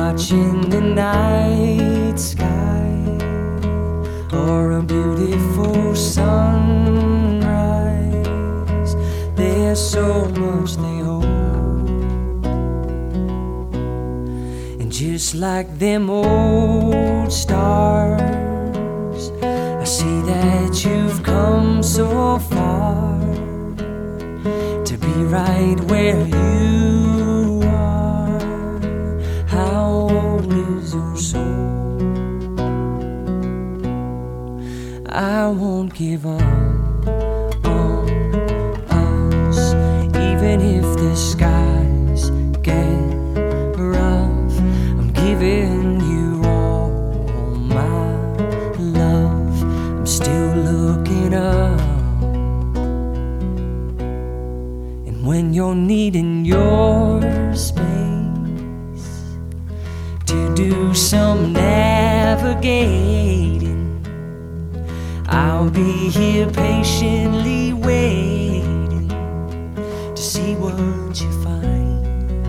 watching the night sky or a beautiful sunrise. There's so much they hold, and just like them old stars, I see that you've come so far to be right where you are. How old is your soul? I won't give up on us, even if the skies get rough. I'm giving you all my love. I'm still looking up, and when you're needing your space to do some navigating, I'll be here patiently waiting to see what you find.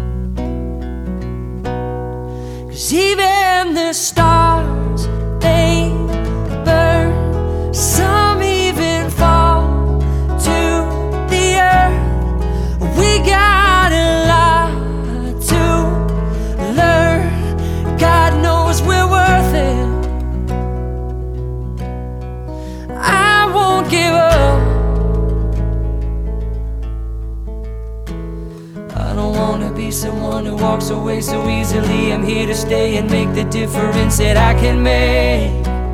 'Cause even the stars, they burn, some even fall to the earth. We got a lot to learn. God knows we're worth it. I won't give up. I don't wanna be someone who walks away so easily. I'm here to stay and make the difference that I can make.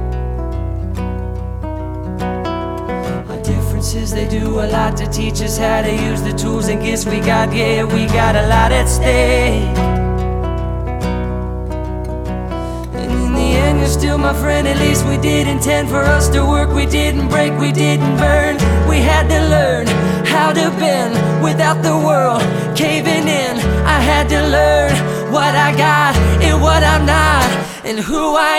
Our differences, they do a lot to teach us how to use the tools and gifts we got. Yeah, we got a lot at stake. You're still my friend, at least we did intend for us to work. We didn't break, we didn't burn. We had to learn how to bend without the world caving in. I had to learn what I got and what I'm not, and who I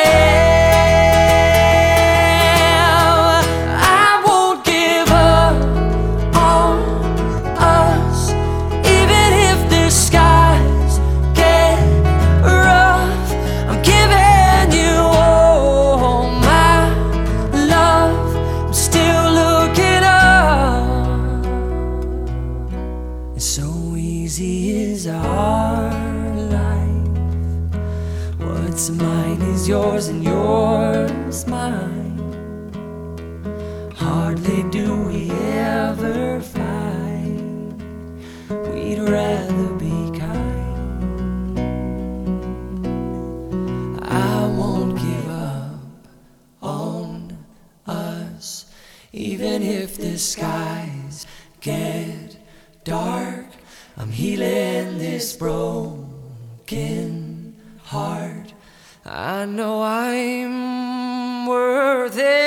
am. I won't give up on us, even if the skies get rough. I'm giving you all my love. I'm still looking up. And so easy is our life. What's mine is yours and yours mine. Hardly do we ever fight. We'd rather be kind. I won't give up on us, even if the skies get dark. I'm healing this broken heart. I know I'm worth it.